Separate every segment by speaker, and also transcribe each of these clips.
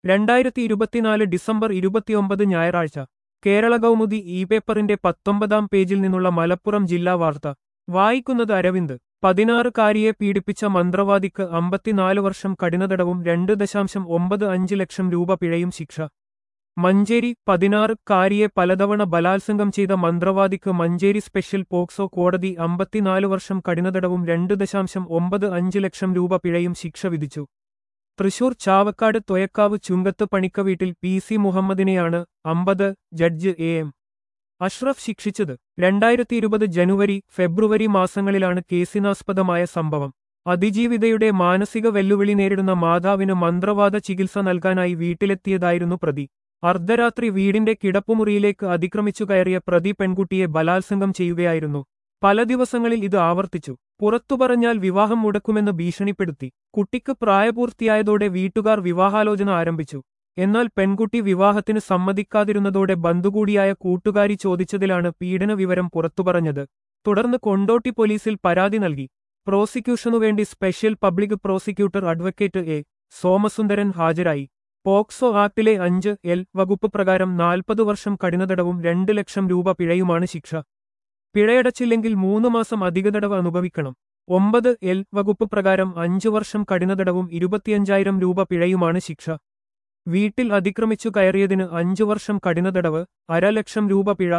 Speaker 1: 2024 December 29 ഞായറാഴ്ച Kerala Kaumudi E പേപ്പറിന്റെ 19-ാം പേജിൽ നിന്നുള്ള മലപ്പുറം ജില്ലാ വാർത്ത വായിക്കുന്നത് അരവിന്ദ് 16-കാരിയെ പീഡിപ്പിച്ച മന്ത്രവാദിക്ക് 54 വർഷം കഠിനതടവും 2.95 ലക്ഷം രൂപ പിഴയും ശിക്ഷ മഞ്ചേരി 16-കാരിയെ പലതവണ ബലാത്സംഗം ചെയ്ത മന്ത്രവാദിക്ക് മഞ്ചേരി സ്പെഷ്യൽ പോക്സോ കോടതി 54 വർഷം കഠിനതടവും 2.95 ലക്ഷം രൂപ പിഴയും ശിക്ഷ വിധിച്ചു. തൃശൂർ ചാവക്കാട് തൊയക്കാവ് ചുങ്കത്ത് പണിക്ക വീട്ടിൽ പി.സി. മുഹമ്മദിനെയാണ് 50 ജഡ്ജ് എ.എം. അഷ്റഫ് ശിക്ഷിച്ചത്. 2020 ജനുവരി, ഫെബ്രുവരി മാസങ്ങളിലാണ് കേസിനാസ്പദമായ സംഭവം. അതിജീവിതയുടെ മാനസിക വെല്ലുവിളി നേരിടുന്ന മാതാവിന് മന്ത്രവാദ ചികിത്സ നൽകാനായി വീട്ടിലെത്തിയതായിരുന്നു പ്രതി. അർദ്ധരാത്രി വീടിന്റെ കിടപ്പുമുറിയിലേക്ക് അതിക്രമിച്ചു കയറിയ പ്രതി പെൺകുട്ടിയെ ബലാത്സംഗം ചെയ്യുകയായിരുന്നു. പല ദിവസങ്ങളിൽ ഇത് ആവർത്തിച്ചു. പുറത്തുപറഞ്ഞാൽ വിവാഹം മുടക്കുമെന്ന് ഭീഷണിപ്പെടുത്തി. കുട്ടിക്ക് പ്രായപൂർത്തിയായതോടെ വീട്ടുകാർ വിവാഹാലോചന ആരംഭിച്ചു. എന്നാൽ പെൺകുട്ടി വിവാഹത്തിന് സമ്മതിക്കാതിരുന്നതോടെ ബന്ധുകൂടിയായ കൂട്ടുകാരി ചോദിച്ചതിലാണ് പീഡന വിവരം പുറത്തുപറഞ്ഞത്. തുടർന്ന് കൊണ്ടോട്ടി പോലീസിൽ പരാതി നൽകി. പ്രോസിക്യൂഷനുവേണ്ടി special public prosecutor advocate A. Somasundaran ഹാജരായി. പോക്സോ ആക്ടിലെ 5(l) വകുപ്പ് പ്രകാരം 40 വർഷം കഠിനതടവും 2 ലക്ഷം രൂപ പിഴയുമാണ് ശിക്ഷ. പിഴയടച്ചില്ലെങ്കിൽ 3 മാസം അധിക തടവ് അനുഭവിക്കണം. 9(l) വകുപ്പ് പ്രകാരം 5 വർഷം കഠിനതടവും 25,000 രൂപ പിഴയുമാണ് ശിക്ഷ. വീട്ടിൽ അതിക്രമിച്ചു കയറിയതിന് 5 വർഷം കഠിനതടവ്, 1/2 ലക്ഷം രൂപ പിഴ.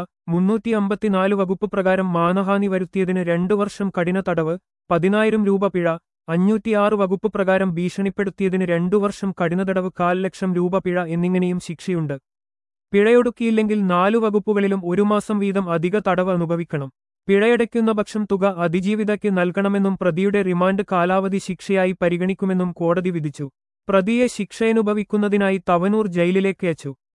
Speaker 1: 354 വകുപ്പ് പ്രകാരം മാനഹാനി വരുത്തിയതിന് 2 വർഷം കഠിന തടവ്, 10,000 രൂപ പിഴ. 506 വകുപ്പ് പ്രകാരം ഭീഷണിപ്പെടുത്തിയതിന് 2 വർഷം കഠിനതടവ്, 1/4 ലക്ഷം രൂപ പിഴ എന്നിങ്ങനെയും ശിക്ഷയുണ്ട്. പിഴയൊടുക്കിയില്ലെങ്കിൽ 4 വകുപ്പുകളിലും 1 മാസം വീതം അധിക തടവ് അനുഭവിക്കണം. പിഴയടയ്ക്കുന്ന പക്ഷം തുക അതിജീവിതയ്ക്ക് നൽകണമെന്നും പ്രതിയുടെ റിമാൻഡ് കാലാവധി ശിക്ഷയായി പരിഗണിക്കുമെന്നും കോടതി വിധിച്ചു. പ്രതിയെ ശിക്ഷയനുഭവിക്കുന്നതിനായി തവനൂർ ജയിലിലേക്ക് അയച്ചു.